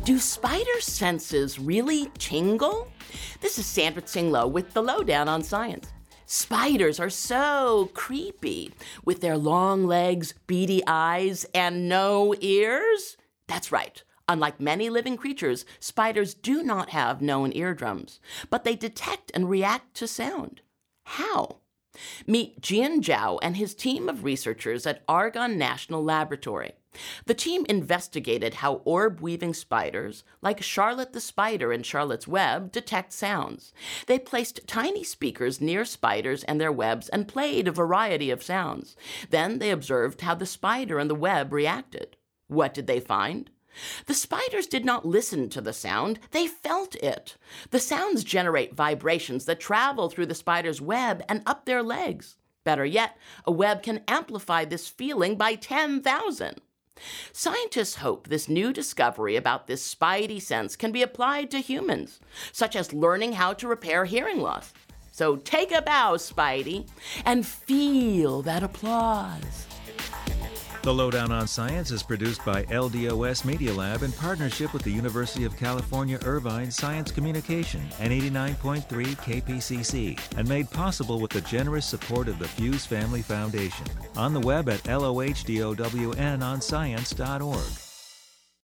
Do spider senses really tingle? This is Sandra Tsing Loh with the Lowdown on Science. Spiders are so creepy with their long legs, beady eyes, and no ears. That's right. Unlike many living creatures, spiders do not have known eardrums, but they detect and react to sound. How? Meet Jian Zhao and his team of researchers at Argonne National Laboratory. The team investigated how orb-weaving spiders, like Charlotte the spider in Charlotte's Web, detect sounds. They placed tiny speakers near spiders and their webs and played a variety of sounds. Then they observed how the spider and the web reacted. What did they find? The spiders did not listen to the sound, they felt it. The sounds generate vibrations that travel through the spider's web and up their legs. Better yet, a web can amplify this feeling by 10,000. Scientists hope this new discovery about this spidey sense can be applied to humans, such as learning how to repair hearing loss. So take a bow, Spidey, and feel that applause. The Lowdown on Science is produced by LDOS Media Lab in partnership with the University of California, Irvine Science Communication and 89.3 KPCC, and made possible with the generous support of the Fuse Family Foundation. On the web at LOHDOWNonscience.org.